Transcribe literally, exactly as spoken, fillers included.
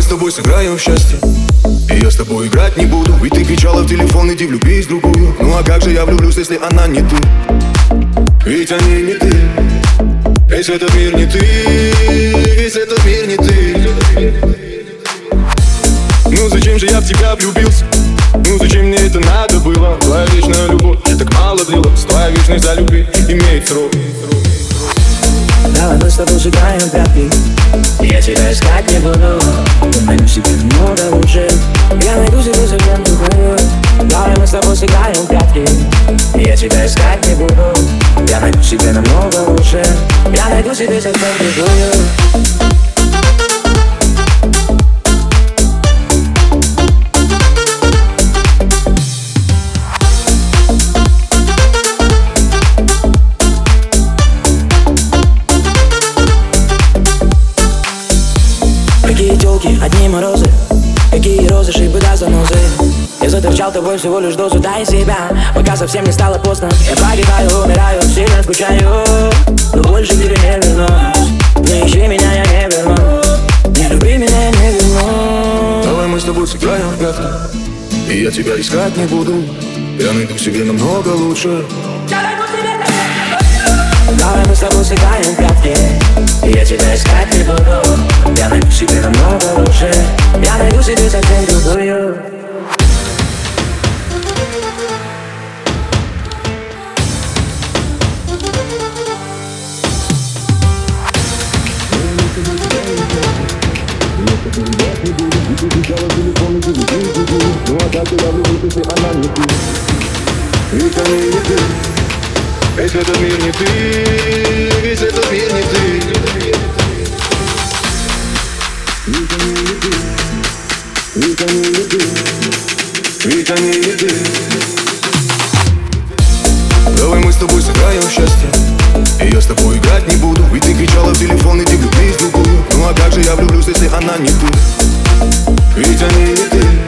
с тобой сыграем в счастье, и я с тобой играть не буду. Ведь ты кричала в телефон: иди влюбись в другую. Ну а как же я влюблюсь, если она не ты? Ведь они не ты. Весь этот мир не ты. Весь этот мир не ты. Ну зачем же я в тебя влюбился? Ну зачем мне это надо было? Твоя вечная любовь так мало длилась. Твоя вечность за любви имеет срок. Давай мы с тобой сыграем в прятки, я тебя искать не буду. Я найду себе много лучше. Я найду себе совсем другую. Давай мы с тобой сыграем в прятки, я тебя искать не буду. Я найду себе намного лучше. Я найду себе совсем другую. Какие тёлки, одни морозы, какие розы, шипы да занозы. Я заторчал тобой всего лишь дозу, дай себя, пока совсем не стало поздно. Я погибаю, умираю, сильно скучаю, но больше к тебе не вернусь. Не ищи меня, я не вернусь. Не люби меня, я не вернусь. Давай мы с тобой сыграем в прятки, и я тебя искать не буду. Я найду себе намного лучше. Давай мы с тобой сыграем в прятки, и я тебя искать не буду. Я найду себе намного лучше. Я найду себе совсем другую. Ну а как я влюблюсь, если она не ты? Ведь они не ты. Весь этот мир не ты. Весь этот мир не ты. Ведь они не ты. Ведь они не ты. Ведь они не ты. Давай мы с тобой сыграем в счастье, и я с тобой играть не буду. Ведь ты кричала в телефон: иди влюбись в другую. Ну а как же я влюблюсь, если она не ты? Ведь они не ты.